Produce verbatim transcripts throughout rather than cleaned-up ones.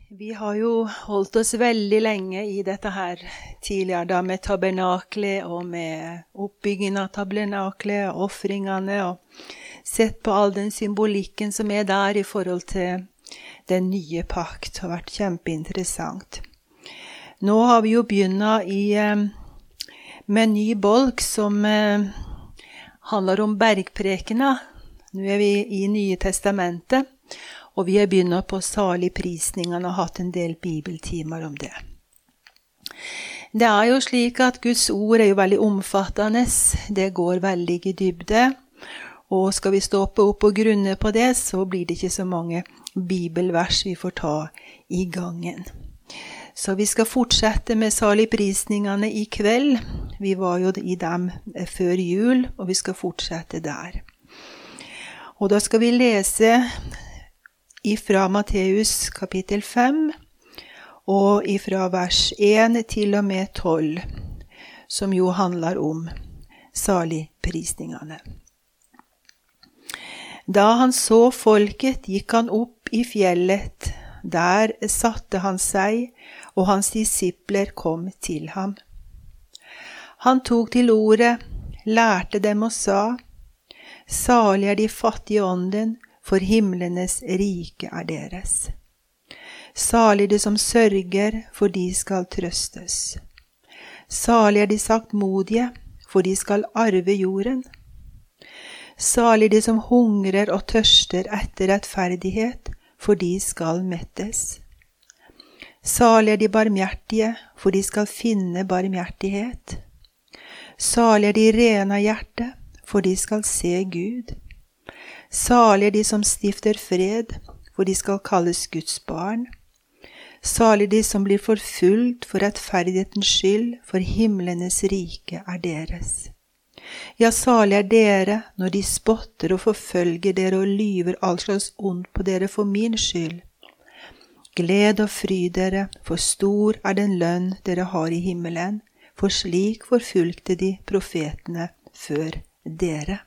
Vi har jo holdt oss veldig lenge i dette her tidligere da med tabernaklet og med oppbyggingen av tabernaklet og offringene og sett på all den symbolikken som er der i forhold til den nye pakt. Det har vært kjempeinteressant. Nå har vi jo begynt i, med en ny bolk som handler om bergprekena. Nå er vi i Nye Testamentet. Og vi har begynt på saligprisningene og hatt en del bibeltimer om det. Det er jo slik at Guds ord er jo veldig omfattende. Det går veldig i dybde. Og skal vi stoppe opp og grunne på det, så blir det ikke så mange bibelvers vi får ta i gangen. Så vi skal fortsette med saligprisningene i kveld. Vi var jo i dem før jul, og vi skal fortsette der. Og da skal vi lese ifra Matteus kapittel fem, og ifra vers en til og med tolv, som jo handler om saligprisningene. Da han så folket, gikk han opp i fjellet. Der satte han seg, og hans disipler kom til ham. Han tok til ordet, lærte dem og sa, «Salig er de fattige i ånden, for himlenes rike er deres. Salig er de som sørger, for de skal trøstes. Salig er de saktmodige, for de skal arve jorden. Salig er de som hungrer og tørster etter rettferdighet, for de skal mettes. Salig er de barmhjertige, for de skal finne barmhjertighet. Salig er de rene av hjerte, for de skal se Gud. Salig er de som stifter fred, for de skal kalles Guds barn. Salig er de som blir forfulgt for rettferdighetens skyld, for himlenes rike er deres. Ja, salig er dere når de spotter og forfølger dere og lyver all slags ondt på dere for min skyld. Gled og fry dere, for stor er den lønn dere har i himmelen, for slik forfulgte de profetene før dere.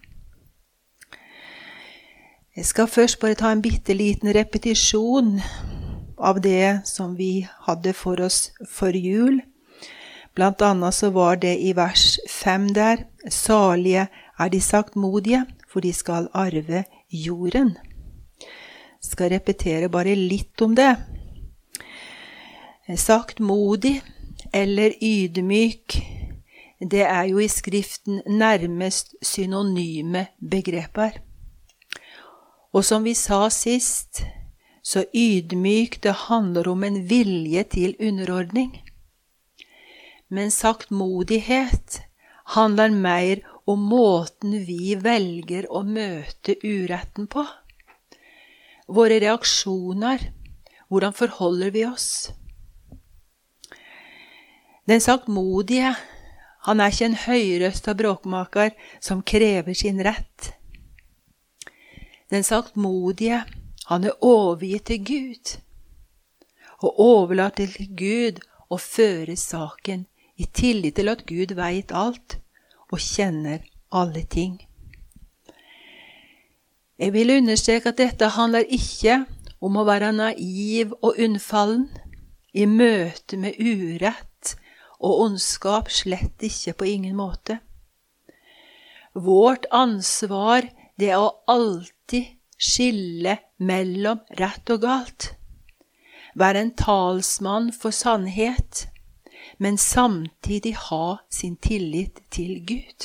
Jeg skal først bare ta en bitteliten repetisjon av det som vi hadde for oss for jul. Blant annet så var det i vers fem der, «Salige er de saktmodige, for de skal arve jorden». Jeg skal repetere bare litt om det. Saktmodig eller ydmyk, det er jo i skriften nærmest synonyme begreper. Og som vi sa sist, så ydmyk det handler om en vilje til underordning. Men saktmodighet handler mer om måten vi velger å møte uretten på. Våre reaksjoner, hvordan forholder vi oss? Den saktmodige, han er ikke en høyrøstet bråkmaker som krever sin rett. Den saktmodige, han er overgitt til Gud, og overlater til Gud å føre saken i tillit til at Gud vet alt og kjenner alle ting. Jeg vil understreke at dette handler ikke om å være naiv og unnfallen i møte med urett og ondskap, slett ikke på ingen måte. Vårt ansvar det er å alltid skille mellom rett og galt. Være en talsmann for sannhet, men samtidig ha sin tillit til Gud.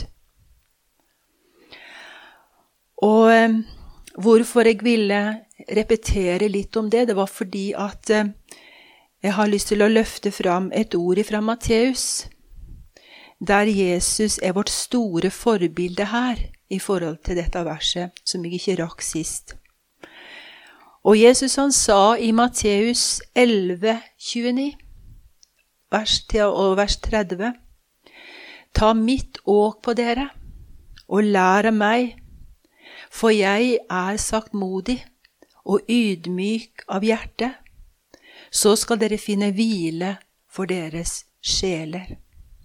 Og eh, hvorfor jeg ville repetere litt om det, det var fordi at eh, jeg har lyst til å løfte fram et ord fra Matteus, der Jesus er vårt store forbilde her, i forhold til dette verset, som jeg ikke rakk sist. Og Jesus han sa i Matteus elleve tjueni, vers, og vers tretti, «Ta mitt åk på dere, og lær av meg, for jeg er saktmodig og ydmyk av hjerte, så skal dere finne hvile for deres sjeler.»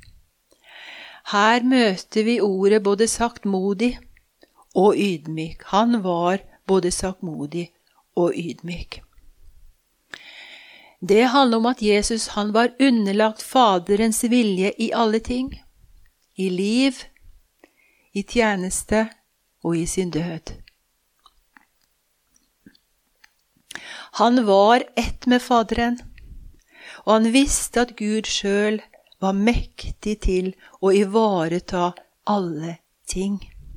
Her møter vi ordet både saktmodig og ydmyk. Han var både saktmodig og ydmyk. Det handler om at Jesus han var underlagt Faderens vilje i alle ting, i liv, i tjeneste og i sin død. Han var ett med Faderen, og han visste at Gud selv var mektig til å ivareta alle ting.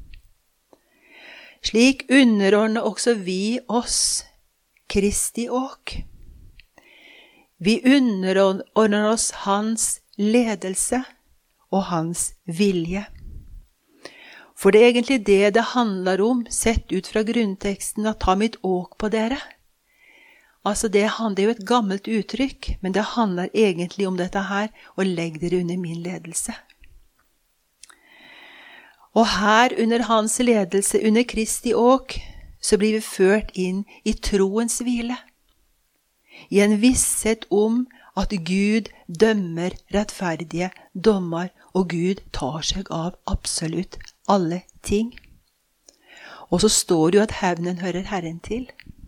Slik underordner også vi oss Kristi åk. Vi underordner oss hans ledelse og hans vilje. For det er egentlig det det handler om, sett ut fra grunnteksten, at ta mitt åk på dere. Altså det, det er jo et gammelt uttrykk, men det handler egentlig om dette her, og legg dere under min ledelse. Og her under hans ledelse, under Kristi åk, så blir vi ført inn i troens hvile. I en visshet om at Gud dømmer rettferdige dommer, og Gud tar seg av absolutt alle ting. Og så står det jo at hevnen hører Herren til.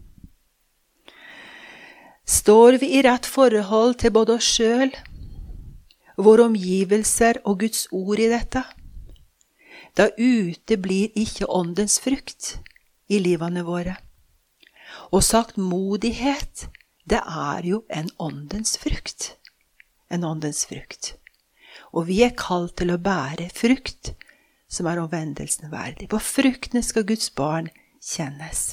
Står vi i rett forhold til både oss selv, våre omgivelser og Guds ord i dette, da ute blir ikke åndens frukt i livene våre. Og saktmodighet, det er jo en åndens frukt. En åndens frukt. Og vi er kalt til å bære frukt som er omvendelsen verdig. På fruktene skal Guds barn kjennes.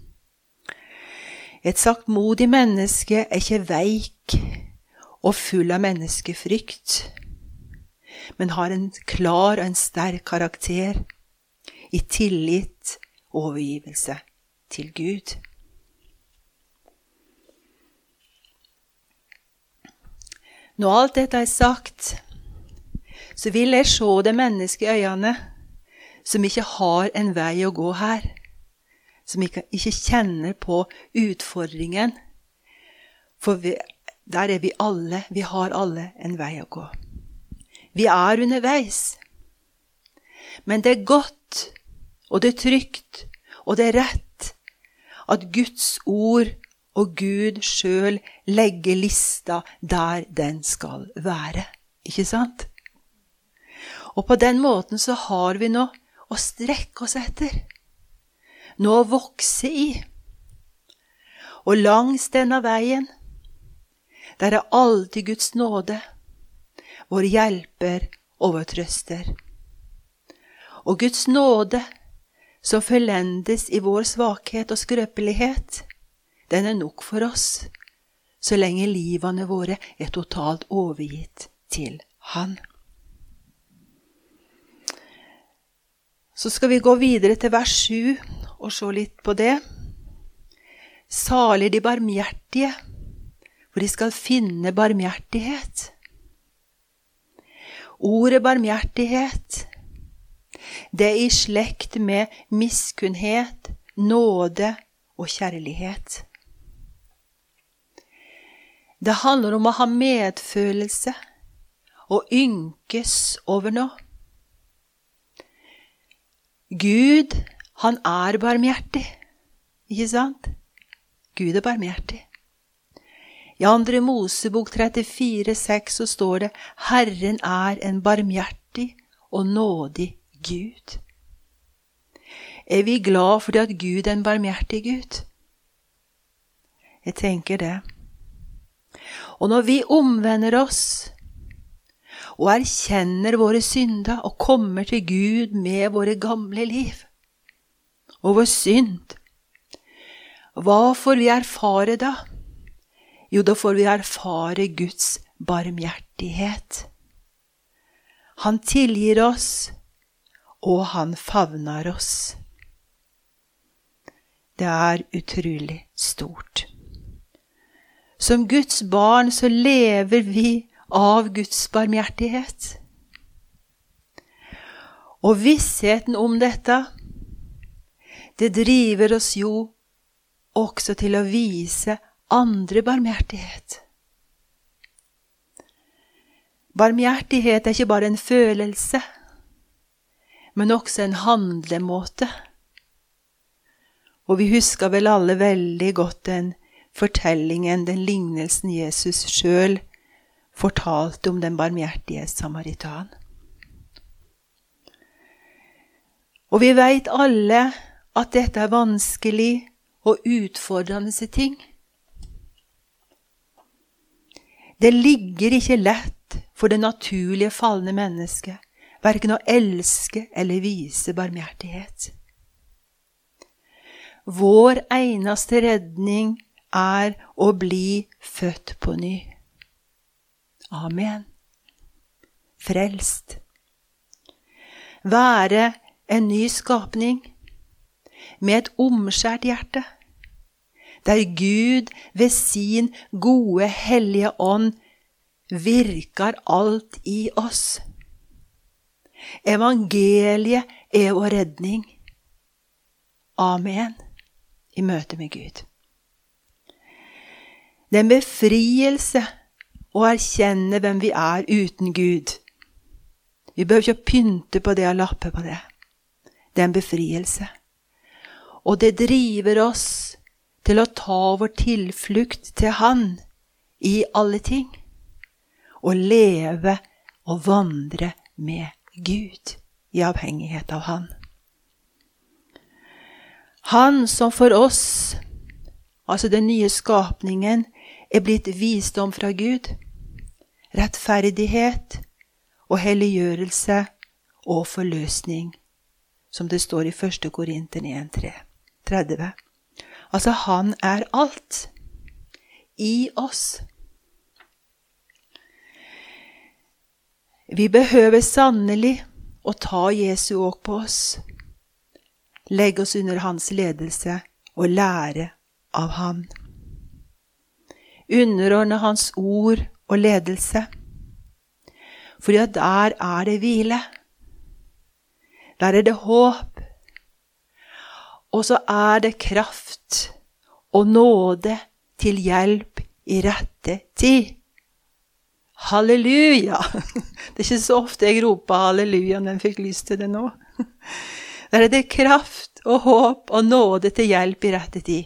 Et saktmodig menneske er ikke veik og full av menneskefrykt, men har en klar og en sterk karakter i tillit og overgivelse til Gud. Når alt dette er sagt, så vil jeg se det mennesket i øynene som ikke har en vei å gå her, som ikke, ikke kjenner på utfordringen, for vi, der er vi alle, vi har alle en vei å gå. Vi er underveis, men det er godt, og det er trygt, og det er rett, at Guds ord og Gud selv legger lista der den skal være. Ikke sant? Og på den måten så har vi nå å strekke oss etter, noe å vokse i. Og langs denne veien, der er alltid Guds nåde, vår hjelper og vår trøster. Og Guds nåde, som forlendes i vår svakhet og skrøpelighet, den er nok for oss, så lenge livene våre er totalt overgitt til Han. Så skal vi gå videre til vers sju og se litt på det. Salig de barmhjertige, for de skal finne barmhjertighet. Ordet barmhjertighet, det er i slekt med miskunnhet, nåde og kjærlighet. Det handler om å ha medfølelse og ynkes over noe. Gud, han er barmhjertig, ikke sant? Gud er barmhjertig. I andre Mosebok trettifire seks så står det, Herren er en barmhjertig og nådig Gud. Er vi glad for at Gud er en barmhjertig Gud? Jeg tenker det. Og når vi omvender oss og erkjenner våre synder og kommer til Gud med våre gamle liv og vår synd, hva får vi erfare da? Jo, da får vi erfare Guds barmhjertighet. Han tilgir oss, og han favner oss. Det er utrolig stort. Som Guds barn så lever vi av Guds barmhjertighet. Og vissheten om dette, det driver oss jo også til å vise andre barmhjertighet. Barmhjertighet er ikke bare en følelse, men også en handlemåte. Og vi husker vel alle veldig godt den fortellingen, den lignelsen Jesus selv fortalte om den barmhjertige samaritan. Og vi vet alle at dette er vanskelig og utfordrende ting. Det ligger ikke lett for det naturlige fallende mennesket, hverken å elske eller vise barmhjertighet. Vår eneste redning er å bli født på ny. Amen. Frelst. Være en ny skapning med et omskjært hjerte, der Gud ved sin gode, hellige ånd virker alt i oss. Evangeliet er vår redning. Amen. I møte med Gud. Det er en befrielse å erkjenne hvem vi er uten Gud. Vi behøver ikke pynte på det og lappe på det. Det er en befrielse. Og det driver oss til å ta vår tilflukt til Han i alle ting. Og leve og vandre med Gud i avhengighet av Han. Han som for oss, altså den nye skapningen, er blitt visdom fra Gud, rettferdighet og helliggjørelse og forløsning, som det står i første Korinterne en tretti. Altså han er alt i oss. Vi behøver sannelig å ta Jesu åk på oss, legge oss under hans ledelse og lære av han. Underordne hans ord og ledelse, fordi at der er det hvile. Der er det håp. Og så er det kraft og nåde til hjelp i rette tid. Halleluja! Det er ikke så ofte jeg roper halleluja når jeg fikk lyst til det nå. Der er det kraft og håp og nåde til hjelp i rette tid.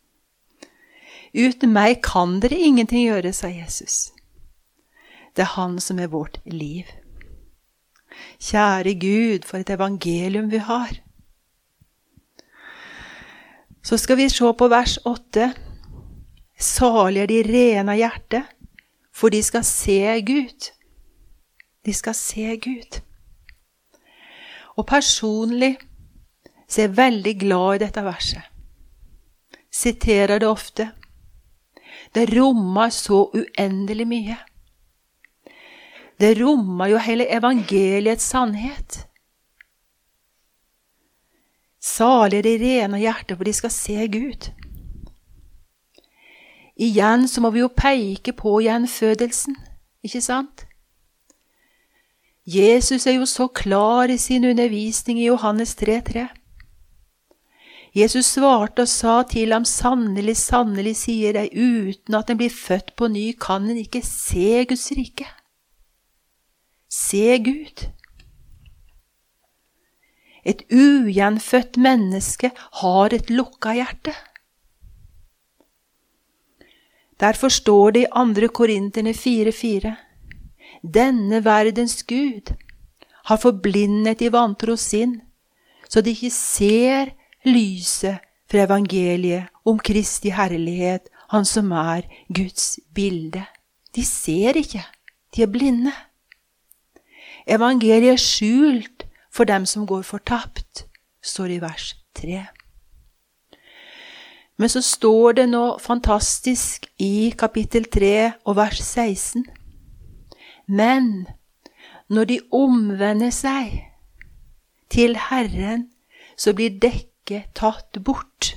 Uten meg kan dere ingenting gjøre, sa Jesus. Det er han som er vårt liv. Kjære Gud, for et evangelium vi har. Så skal vi se på vers åtte. Salig er de rene av hjerte, for de skal se Gud. De skal se Gud. Og personlig så er jeg veldig glad i dette verset. Siterer det ofte. Det rommer så uendelig mye. Det rommer jo hele evangeliets sannhet. Salig er de rene av hjerte, for de skal se Gud. Igjen så må vi jo peke på gjenfødelsen, ikke sant? Jesus er jo så klar i sin undervisning i Johannes tre tre. Jesus svarte og sa til ham, sannelig, sannelig, sier deg, uten at den blir født på ny, kan den ikke se Guds rike. Se Gud. Et ugjenfødt menneske har et lukket hjerte. Derfor står det i andre Korinterne fire fire. Denne verdens Gud har forblindet i vantro sinn, så de ikke ser lyset fra evangeliet om Kristi herlighet, han som er Guds bilde. De ser ikke, de er blinde. Evangeliet er skjult for dem som går fortapt, står i vers tre. Men så står det noe fantastisk i kapittel tre og vers seksten. Men når de omvender seg til Herren, så blir dekket tatt bort.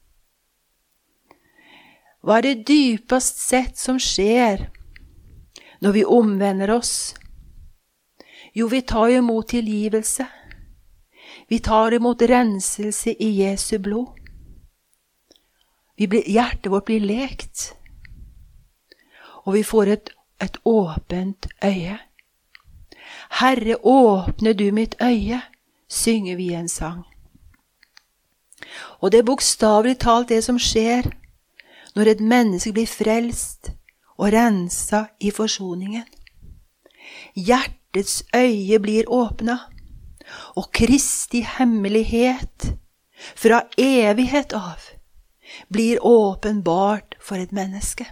Hva er det dypest sett som skjer når vi omvender oss? Jo, vi tar imot tilgivelse. Vi tar imot renselse i Jesu blod. Vi blir, hjertet vårt blir lekt. Og vi får et, et åpent øye. Herre, åpne du mitt øye, synger vi en sang. Og det er bokstavelig talt det som skjer når et menneske blir frelst og renset i forsoningen. Hjertets øye blir åpnet, og Kristi hemmelighet fra evighet av blir åpenbart for et menneske.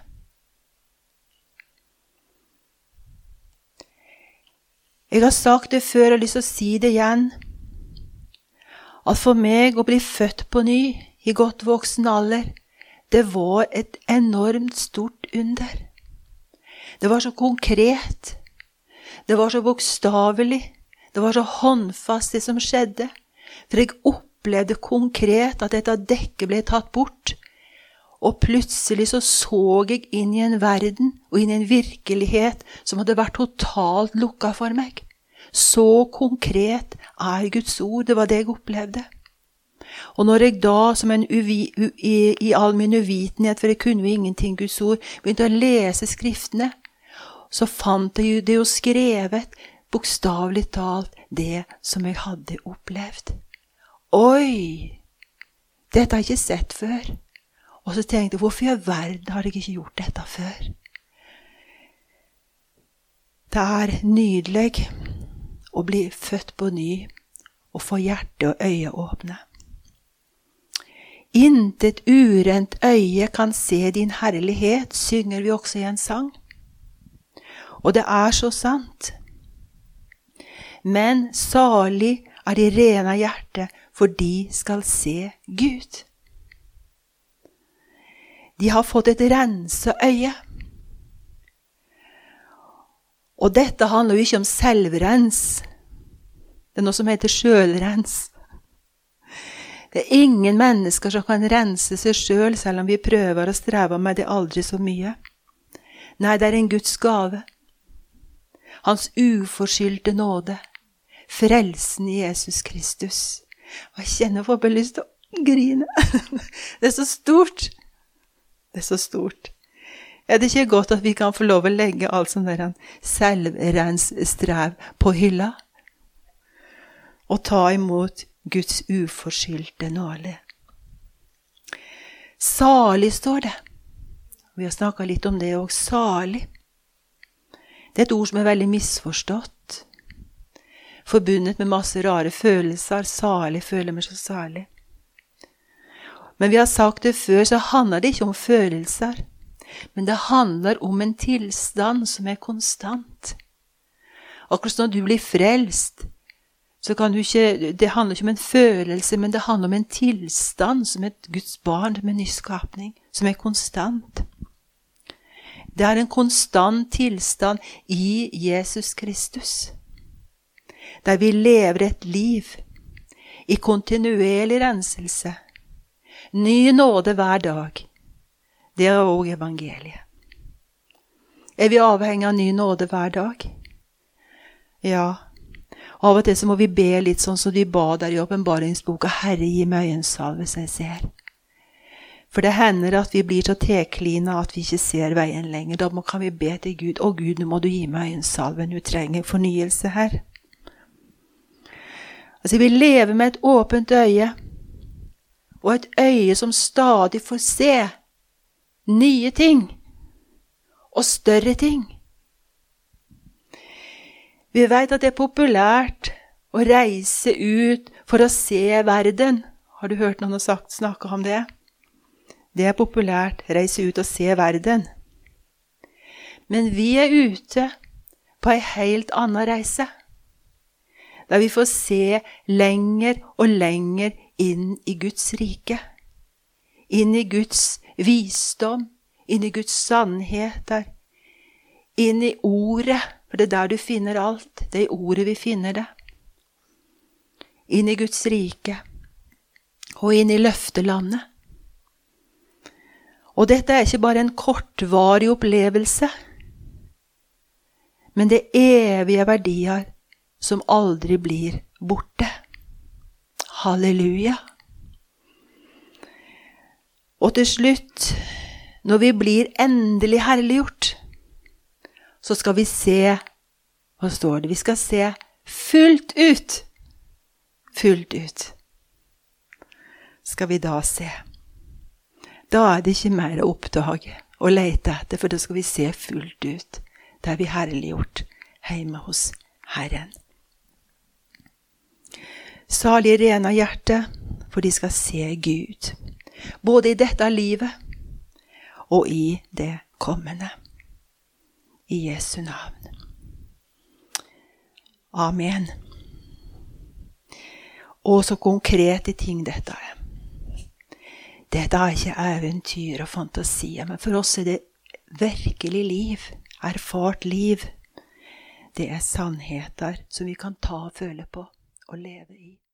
Jeg har sagt det før, og har lyst til å si det igjen, at for meg å bli født på ny i godt voksen alder, det var et enormt stort under. Det var så konkret, det var så bokstavelig, det var så håndfast det som skjedde, for jeg opplevde konkret at dette dekket ble tatt bort, og plutselig så så jeg inn i en verden og inn i en virkelighet som hadde vært totalt lukket for meg. Så konkret er Guds ord, det var det jeg opplevde. Og når jeg da, som en uvi, u, i, i all min uvitenhet, for jeg kunne jo ingenting Guds ord, begynte å lese skriftene, så fant jeg jo det jo skrevet, bokstavelig talt, det som jeg hadde opplevd. Oi! Dette har jeg ikke sett før. Og så tenkte jeg, hvorfor i all verden har jeg ikke gjort dette før? Det er nydelig å bli født på ny og få hjerte og øye åpne. Intet urent øye kan se din herlighet, synger vi også i en sang. Og det er så sant. Men salig er de rene hjerte, for de skal se Gud. De har fått et rense øye. Og dette handler jo ikke om selvrens. Det er noe som heter sjølrens. Det er ingen mennesker som kan rense seg selv, selv om vi prøver å streve med det aldri så mye. Nei, det er en Guds gave. Hans uforskyldte nåde. Frelsen i Jesus Kristus. Og jeg kjenner for bare lyst til å grine. Det er så stort. Det er så stort. Er det ikke godt at vi kan få lov å legge alt sånn der selvrensstrev på hylla? Og ta imot Guds uforskyldte nåde. Salig står det. Vi har snakket litt om det også. Salig. Det er et ord som er veldig misforstått. Forbundet med masse rare følelser. Salig, føler meg så salig. Men vi har sagt det før, så handler det ikke om følelser. Men det handler om en tilstand som er konstant. Akkurat når du blir frelst, så kan du ikke, det handler ikke om en følelse, men det handler om en tilstand som et Guds barn, med nyskapning, som er konstant. Det er en konstant tilstand i Jesus Kristus. Der vi lever et liv i kontinuerlig renselse. Ny nåde hver dag. Det er også evangeliet. Er vi avhengig av ny nåde hver dag? Ja. Av og til så må vi be litt sånn som vi ba der i åpenbaringsboka. Herre, gi meg øyensalve så jeg ser. For det hender at vi blir så teklina at vi ikke ser veien lenger. Da kan vi be til Gud. Å Gud, nå må du gi meg øyensalve. Du trenger fornyelse her. Altså, vi lever med et åpent øye. Og et øye som stadig får se nye ting og større ting. Vi vet at det er populært å reise ut for å se verden. Har du hørt noen sagt, snakke om det? Det er populært, reise ut og se verden. Men vi er ute på en helt annen reise. Der vi får se lenger og lenger inn i Guds rike, inn i Guds visdom, inn i Guds sannheter, inn i ordet, for det er der du finner alt, det er i ordet vi finner det, inn i Guds rike, og inn i løftelandet. Og dette er ikke bare en kortvarig opplevelse, men det er evige verdier som aldri blir borte. Halleluja. Og til slutt, når vi blir endelig herliggjort, så skal vi se, hva står det? Vi skal se fullt ut. Fullt ut. Skal vi da se. Da er det ikke mer å oppdage og lete etter, for da skal vi se fullt ut. Det er vi herliggjort hjemme hos Herren. Salig rene av hjerte, for de skal se Gud, både i dette livet og i det kommende. I Jesu navn. Amen. Og så konkrete ting dette er. Dette er ikke eventyr og fantasier, men for oss er det virkelig liv, erfart liv. Det er sannheter som vi kan ta og føle på og leve i.